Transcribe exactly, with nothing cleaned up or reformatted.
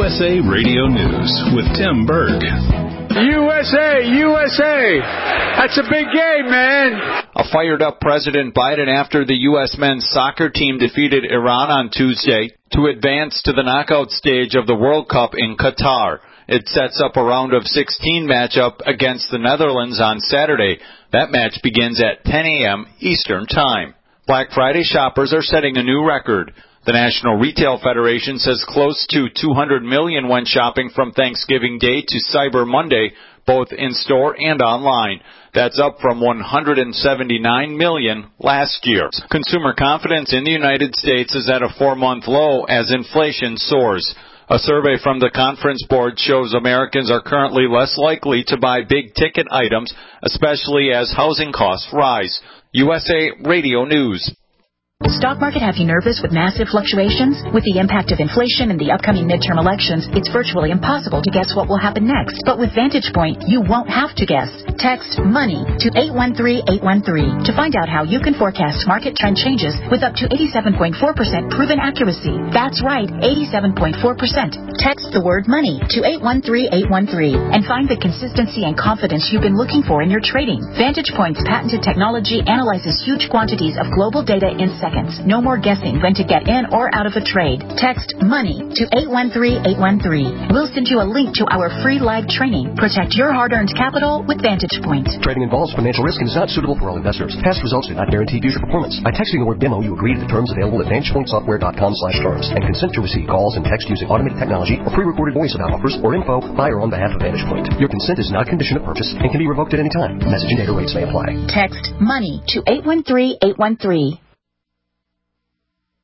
U S A Radio News with Tim Berg. U S A, U S A. That's a big game, man. A fired-up President Biden after the U S men's soccer team defeated Iran on Tuesday to advance to the knockout stage of the World Cup in Qatar. It sets up a round of sixteen matchup against the Netherlands on Saturday. That match begins at ten a.m. Eastern Time. Black Friday shoppers are setting a new record. The National Retail Federation says close to two hundred million went shopping from Thanksgiving Day to Cyber Monday, both in-store and online. That's up from one hundred seventy-nine million last year. Consumer confidence in the United States is at a four-month low as inflation soars. A survey from the Conference Board shows Americans are currently less likely to buy big-ticket items, especially as housing costs rise. U S A Radio News. Stock market have you nervous with massive fluctuations? With the impact of inflation and the upcoming midterm elections, it's virtually impossible to guess what will happen next. But with Vantage Point, you won't have to guess. Text MONEY to eight one three eight one three to find out how you can forecast market trend changes with up to eighty-seven point four percent proven accuracy. That's right, eighty-seven point four percent. Text the word MONEY to eight one three eight one three and find the consistency and confidence you've been looking for in your trading. Vantage Point's patented technology analyzes huge quantities of global data in seconds. No more guessing when to get in or out of a trade. Text MONEY to eight one three eight one three. We'll send you a link to our free live training. Protect your hard-earned capital with Vantage Point. Trading involves financial risk and is not suitable for all investors. Past results do not guarantee future performance. By texting the word demo, you agree to the terms available at vantage point software dot com slash terms and consent to receive calls and text using automated technology or pre-recorded voice about offers or info by or on behalf of Vantage Point. Your consent is not a condition of purchase and can be revoked at any time. Message and data rates may apply. Text MONEY to eight one three eight one three.